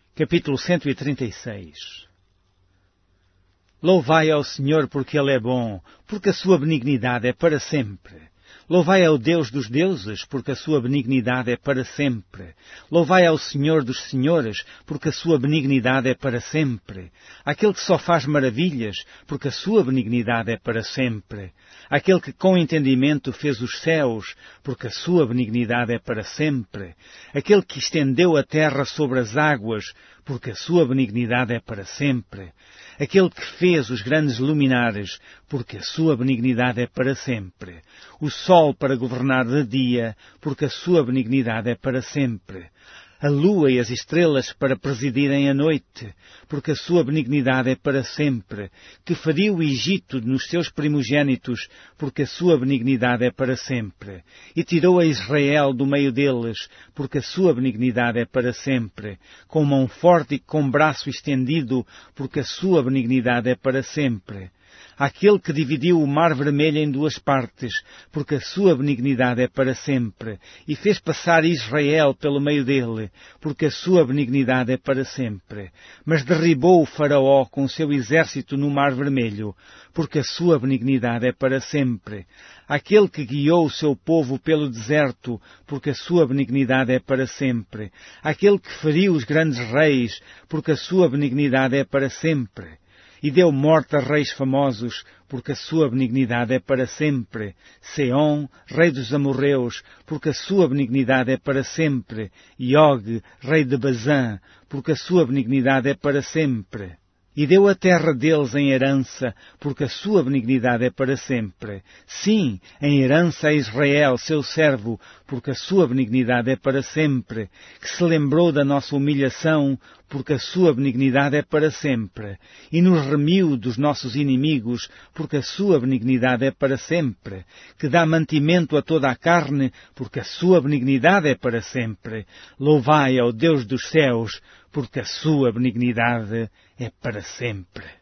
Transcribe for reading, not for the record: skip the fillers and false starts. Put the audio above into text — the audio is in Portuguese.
Capítulo 136. Louvai ao Senhor porque Ele é bom, porque a sua benignidade é para sempre. Louvai ao Deus dos deuses, porque a sua benignidade é para sempre. Louvai ao Senhor dos senhores, porque a sua benignidade é para sempre. Aquele que só faz maravilhas, porque a sua benignidade é para sempre. Aquele que com entendimento fez os céus, porque a sua benignidade é para sempre. Aquele que estendeu a terra sobre as águas, porque a sua benignidade é para sempre. Aquele que fez os grandes luminares, porque a sua benignidade é para sempre. O sol para governar de dia, porque a sua benignidade é para sempre. A lua e as estrelas para presidirem a noite, porque a sua benignidade é para sempre. Que feriu o Egito nos seus primogênitos, porque a sua benignidade é para sempre. E tirou a Israel do meio deles, porque a sua benignidade é para sempre. Com mão forte e com braço estendido, porque a sua benignidade é para sempre. Aquele que dividiu o mar vermelho em duas partes, porque a sua benignidade é para sempre, e fez passar Israel pelo meio dele, porque a sua benignidade é para sempre. Mas derribou o Faraó com o seu exército no mar vermelho, porque a sua benignidade é para sempre. Aquele que guiou o seu povo pelo deserto, porque a sua benignidade é para sempre. Aquele que feriu os grandes reis, porque a sua benignidade é para sempre. E deu morte a reis famosos, porque a sua benignidade é para sempre. Seom, rei dos amorreus, porque a sua benignidade é para sempre. E Og, rei de Bazã, porque a sua benignidade é para sempre. E deu a terra deles em herança, porque a sua benignidade é para sempre. Sim, em herança a Israel, seu servo, porque a sua benignidade é para sempre. Que se lembrou da nossa humilhação, porque a sua benignidade é para sempre. E nos remiu dos nossos inimigos, porque a sua benignidade é para sempre. Que dá mantimento a toda a carne, porque a sua benignidade é para sempre. Louvai ao Deus dos céus, porque a sua benignidade é para sempre.